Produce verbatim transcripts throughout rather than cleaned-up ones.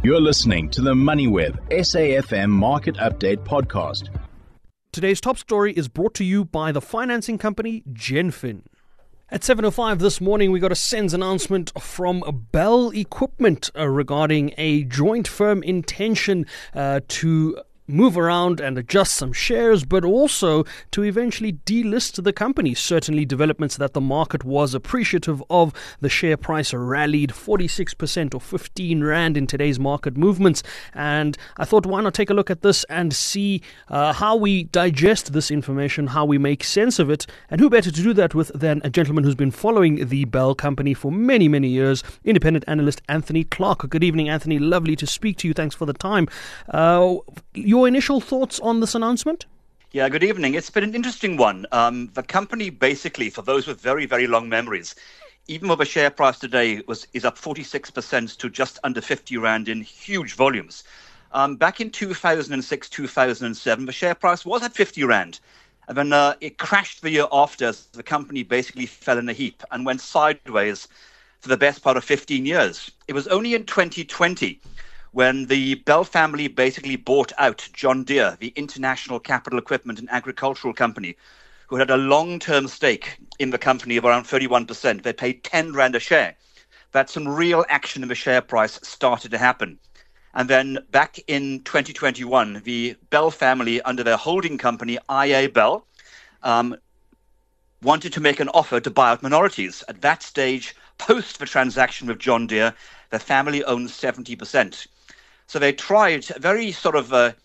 You're listening to the MoneyWeb S A F M Market Update podcast. Today's top story is brought to you by the financing company Genfin. At seven oh five this morning, we got a SENS announcement from Bell Equipment uh, regarding a joint firm intention uh, to move around and adjust some shares, but also to eventually delist the company. Certainly developments that the market was appreciative of. The share price rallied forty-six percent or fifteen rand in today's market movements. And I thought, why not take a look at this and see uh, how we digest this information, how we make sense of it, and who better to do that with than a gentleman who's been following the Bell company for many, many years, independent analyst Anthony Clark. Good evening, Anthony. Lovely to speak to you. Thanks for the time. Uh, Your initial thoughts on this announcement? Yeah, good evening. It's been an interesting one. Um, the company basically, for those with very, very long memories, even though the share price today was is up forty-six percent to just under fifty rand in huge volumes. Um, back in two thousand six, two thousand seven, the share price was at fifty rand. And then uh, it crashed the year after as the company basically fell in a heap and went sideways for the best part of fifteen years. It was only in twenty twenty when the Bell family basically bought out John Deere, the international capital equipment and agricultural company, who had a long-term stake in the company of around thirty-one percent. They paid ten rand a share. That some real action in the share price started to happen. And then back in twenty twenty-one, the Bell family, under their holding company, I A Bell, um, wanted to make an offer to buy out minorities. At that stage, post the transaction with John Deere, the family owns seventy percent. So they tried a very sort of a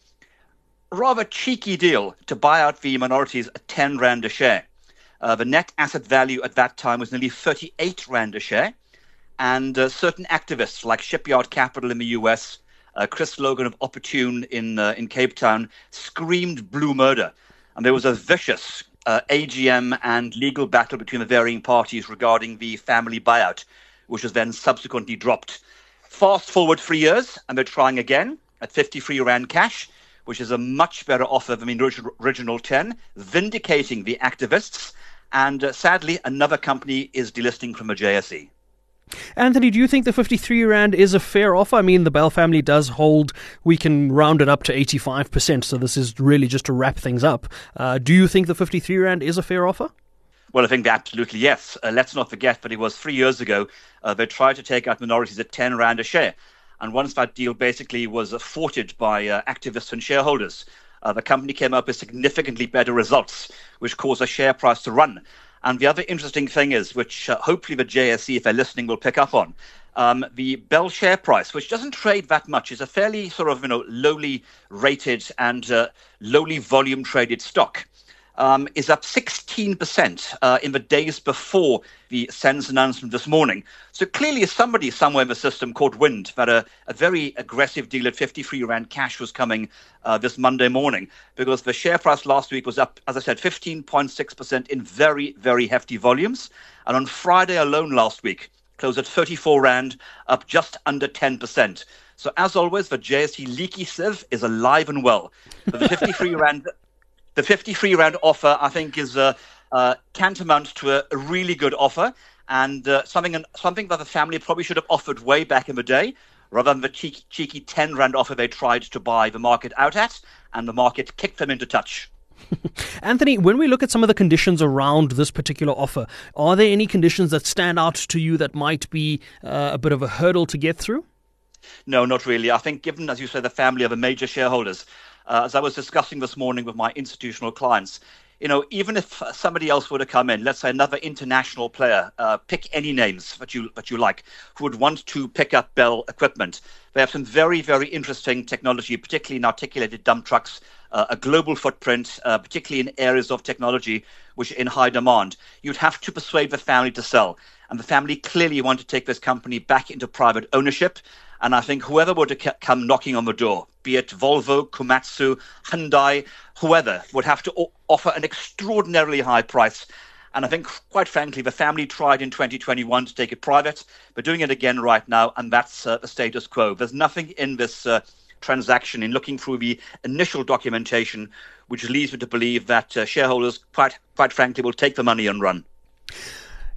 rather cheeky deal to buy out the minorities at ten rand a share. Uh, the net asset value at that time was nearly thirty-eight rand a share. And uh, certain activists like Shipyard Capital in the U S, uh, Chris Logan of Opportune in uh, in Cape Town, screamed blue murder. And there was a vicious uh, A G M and legal battle between the varying parties regarding the family buyout, which was then subsequently dropped. Fast forward three years, and they're trying again at fifty-three rand cash, which is a much better offer than the original ten, vindicating the activists. And uh, sadly, another company is delisting from the J S E. Anthony, do you think the fifty-three rand is a fair offer? I mean, the Bell family does hold, we can round it up to eighty-five percent, so this is really just to wrap things up. Uh, do you think the fifty-three rand is a fair offer? Well, I think absolutely yes. Uh, let's not forget that it was three years ago uh, they tried to take out minorities at ten rand a share. And once that deal basically was uh, thwarted by uh, activists and shareholders, uh, the company came up with significantly better results, which caused the share price to run. And the other interesting thing is, which uh, hopefully the J S E, if they're listening, will pick up on, um, the Bell share price, which doesn't trade that much, is a fairly sort of, you know, lowly rated and uh, lowly volume traded stock. Um, is up sixteen percent uh, in the days before the SENS announcement this morning. So clearly somebody somewhere in the system caught wind that a, a very aggressive deal at fifty-three rand cash was coming uh, this Monday morning, because the share price last week was up, as I said, fifteen point six percent in very, very hefty volumes. And on Friday alone last week, closed at thirty-four rand, up just under ten percent. So as always, the J S E leaky sieve is alive and well. But the fifty-three rand... The fifty-three rand offer, I think, is uh, uh, tantamount to a, a really good offer, and uh, something something that the family probably should have offered way back in the day, rather than the cheeky, cheeky ten rand offer they tried to buy the market out at, and the market kicked them into touch. Anthony, when we look at some of the conditions around this particular offer, are there any conditions that stand out to you that might be uh, a bit of a hurdle to get through? No, not really. I think given, as you say, the family are the major shareholders, Uh, as I was discussing this morning with my institutional clients, you know, even if somebody else were to come in, let's say another international player, uh, pick any names that you that you like, who would want to pick up Bell equipment. They have some very, very interesting technology, particularly in articulated dump trucks, uh, a global footprint, uh, particularly in areas of technology which are in high demand. You'd have to persuade the family to sell. And the family clearly want to take this company back into private ownership. And I think whoever were to come knocking on the door, be it Volvo, Komatsu, Hyundai, whoever, would have to o- offer an extraordinarily high price. And I think, quite frankly, the family tried in twenty twenty-one to take it private. They're doing it again right now, and that's uh, the status quo. There's nothing in this uh, transaction, in looking through the initial documentation, which leads me to believe that uh, shareholders, quite, quite frankly, will take the money and run.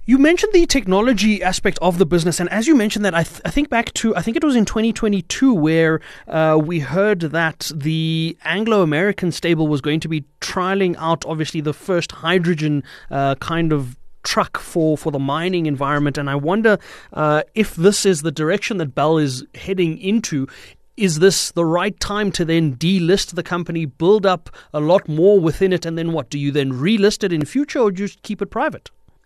You mentioned the technology aspect of the business, and as you mentioned that, I, th- I think back to, I think it was in twenty twenty-two where uh, we heard that the Anglo-American stable was going to be trialing out, obviously, the first hydrogen uh, kind of truck for, for the mining environment, and I wonder uh, if this is the direction that Bell is heading into. Is this the right time to then delist the company, build up a lot more within it, and then what? Do you then relist it in future, or do you just keep it private?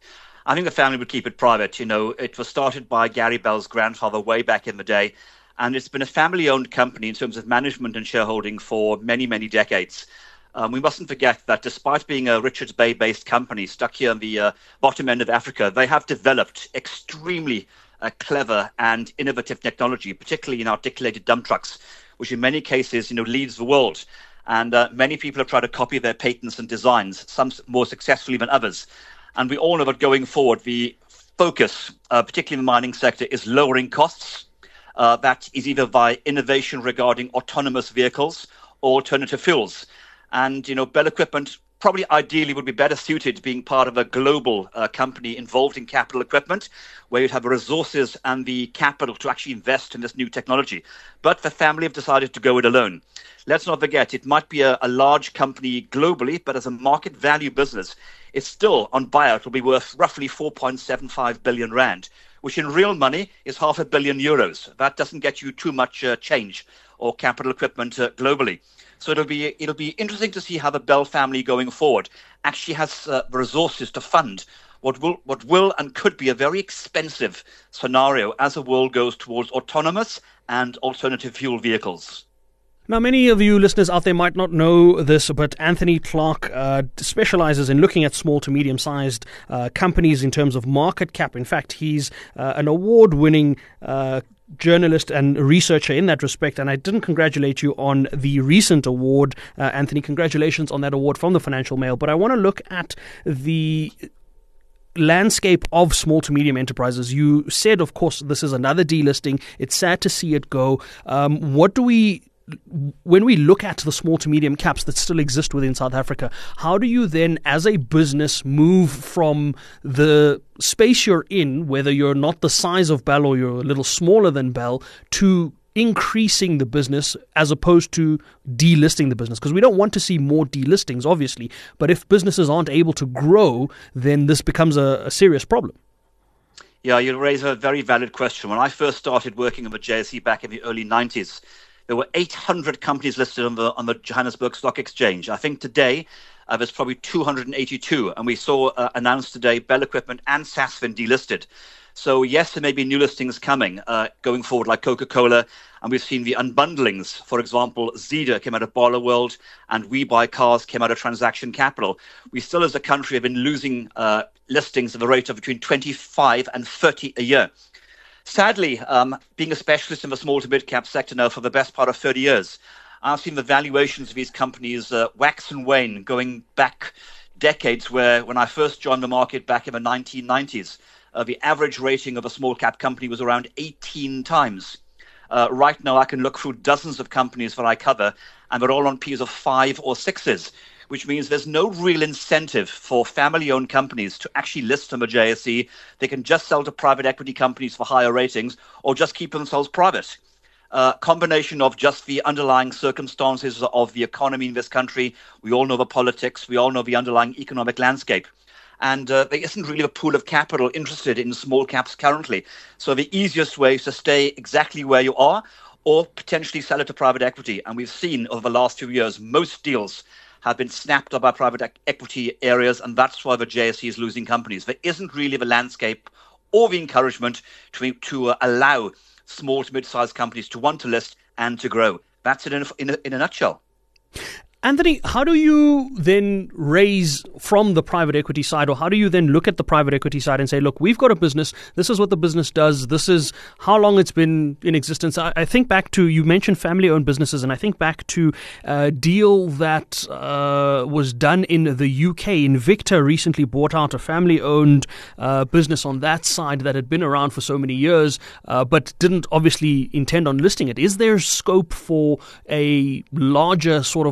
I think the family would keep it private. You know, it was started by Gary Bell's grandfather way back in the day, and it's been a family-owned company in terms of management and shareholding for many, many decades. Um, we mustn't forget that despite being a Richards Bay-based company stuck here in the uh, bottom end of Africa, they have developed extremely uh, clever and innovative technology, particularly in articulated dump trucks, which in many cases, you know, leads the world. And uh, many people have tried to copy their patents and designs, some more successfully than others. And we all know that going forward, the focus, uh, particularly in the mining sector, is lowering costs. Uh, that is either via innovation regarding autonomous vehicles or alternative fuels. And, you know, Bell Equipment probably ideally would be better suited being part of a global uh, company involved in capital equipment, where you'd have the resources and the capital to actually invest in this new technology. But the family have decided to go it alone. Let's not forget, it might be a, a large company globally, but as a market value business, it's still on buyout will be worth roughly four point seven five billion rand, which in real money is half a billion euros. That doesn't get you too much uh, change or capital equipment uh, globally. So it'll be it'll be interesting to see how the Bell family going forward actually has uh, the resources to fund what will what will and could be a very expensive scenario as the world goes towards autonomous and alternative fuel vehicles. Now, many of you listeners out there might not know this, but Anthony Clark uh, specializes in looking at small to medium-sized uh, companies in terms of market cap. In fact, he's uh, an award-winning uh, journalist and researcher in that respect, and I didn't congratulate you on the recent award, uh, Anthony. Congratulations on that award from the Financial Mail. But I want to look at the landscape of small to medium enterprises. You said, of course, this is another delisting. It's sad to see it go. Um, what do we... When we look at the small to medium caps that still exist within South Africa, how do you then, as a business, move from the space you're in, whether you're not the size of Bell or you're a little smaller than Bell, to increasing the business as opposed to delisting the business? Because we don't want to see more delistings, obviously, but if businesses aren't able to grow, then this becomes a, a serious problem. Yeah, you raise a very valid question. When I first started working on the J S E back in the early nineties, there were eight hundred companies listed on the on the Johannesburg Stock Exchange. I think today uh, there's probably two hundred eighty-two, and we saw uh, announced today Bell Equipment and Sasfin delisted. So yes, there may be new listings coming uh, going forward, like Coca-Cola, and we've seen the unbundlings. For example, Zeda came out of Barloworld, and We Buy Cars came out of Transaction Capital. We still, as a country, have been losing uh, listings at the rate of between twenty-five and thirty a year. Sadly, um, being a specialist in the small to mid-cap sector now for the best part of thirty years, I've seen the valuations of these companies uh, wax and wane, going back decades, where when I first joined the market back in the nineteen nineties, uh, the average rating of a small-cap company was around eighteen times. Uh, right now, I can look through dozens of companies that I cover, and they're all on P's of five or sixes, which means there's no real incentive for family-owned companies to actually list on the J S E. They can just sell to private equity companies for higher ratings or just keep themselves private. Uh, combination of just the underlying circumstances of the economy in this country. We all know the politics. We all know the underlying economic landscape. And uh, there isn't really a pool of capital interested in small caps currently. So the easiest way is to stay exactly where you are or potentially sell it to private equity. And we've seen over the last few years, most deals have been snapped up by private equity areas, and that's why the J S E is losing companies. There isn't really the landscape or the encouragement to, to uh, allow small to mid-sized companies to want to list and to grow. That's it in a, in a, in a nutshell. Anthony, how do you then raise from the private equity side, or how do you then look at the private equity side and say, look, we've got a business, this is what the business does, this is how long it's been in existence? I, I think back to, you mentioned family-owned businesses, and I think back to a deal that uh, was done in the U K. Invicta recently bought out a family-owned uh, business on that side that had been around for so many years, uh, but didn't obviously intend on listing it. Is there scope for a larger sort of holding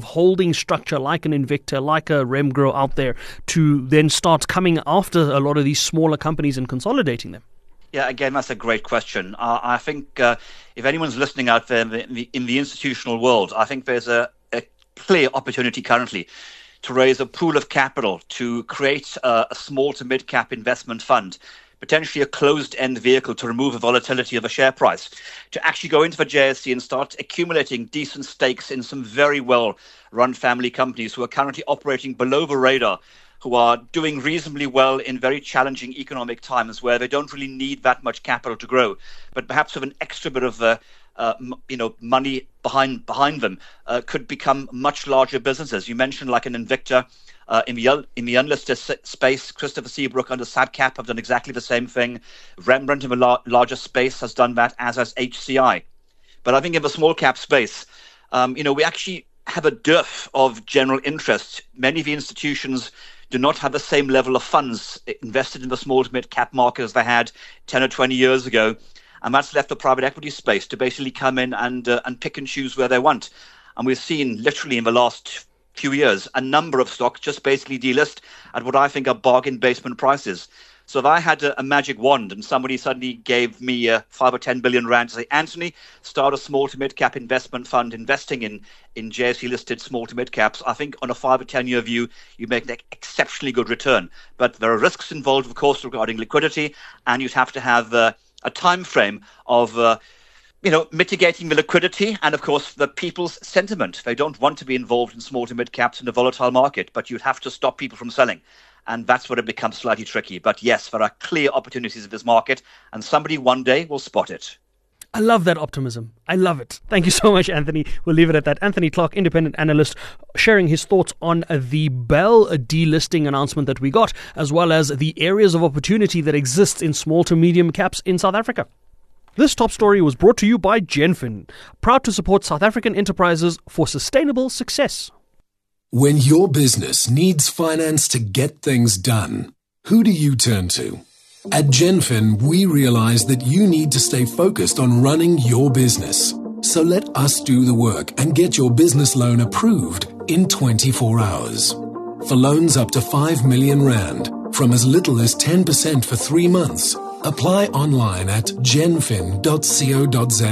holding structure like an Invicta, like a Remgro out there to then start coming after a lot of these smaller companies and consolidating them? Yeah, again, that's a great question. Uh, I think uh, if anyone's listening out there in the, in the institutional world, I think there's a, a clear opportunity currently to raise a pool of capital to create a, a small to mid-cap investment fund, potentially a closed-end vehicle to remove the volatility of the share price, to actually go into the J S E and start accumulating decent stakes in some very well-run family companies who are currently operating below the radar, who are doing reasonably well in very challenging economic times where they don't really need that much capital to grow, but perhaps with an extra bit of uh, uh, m- you know, money behind behind them uh, could become much larger businesses. You mentioned like an Invicta. Uh, in the un- in the unlisted s- space, Christopher Seabrook under SabCap have done exactly the same thing. Rembrandt in the la- larger space has done that, as has H C I. But I think in the small cap space, um, you know, we actually have a dearth of general interest. Many of the institutions do not have the same level of funds invested in the small to mid cap market as they had ten or twenty years ago. And that's left the private equity space to basically come in and uh, and pick and choose where they want. And we've seen literally in the last few years a number of stocks just basically delist at what I think are bargain basement prices. So if I had a, a magic wand and somebody suddenly gave me uh, five or ten billion rand to say, Anthony, start a small to mid cap investment fund investing in in J S E listed small to mid caps, I think on a five or ten year view you make an exceptionally good return. But there are risks involved, of course, regarding liquidity, and you'd have to have uh, a time frame of uh, you know, mitigating the liquidity and, of course, the people's sentiment. They don't want to be involved in small to mid caps in a volatile market, but you'd have to stop people from selling. And that's where it becomes slightly tricky. But yes, there are clear opportunities in this market, and somebody one day will spot it. I love that optimism. I love it. Thank you so much, Anthony. We'll leave it at that. Anthony Clark, independent analyst, sharing his thoughts on the Bell delisting announcement that we got, as well as the areas of opportunity that exists in small to medium caps in South Africa. This top story was brought to you by Genfin, proud to support South African enterprises for sustainable success. When your business needs finance to get things done, who do you turn to? At Genfin, we realize that you need to stay focused on running your business. So let us do the work and get your business loan approved in twenty-four hours. For loans up to five million rand, from as little as ten percent for three months, apply online at genfin dot co dot za.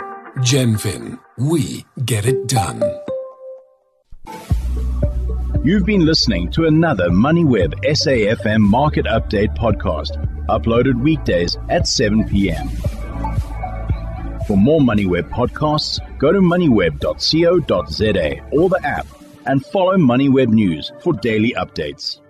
Genfin, we get it done. You've been listening to another MoneyWeb S A F M Market Update podcast, uploaded weekdays at seven p.m. For more MoneyWeb podcasts, go to moneyweb dot co dot za or the app and follow MoneyWeb News for daily updates.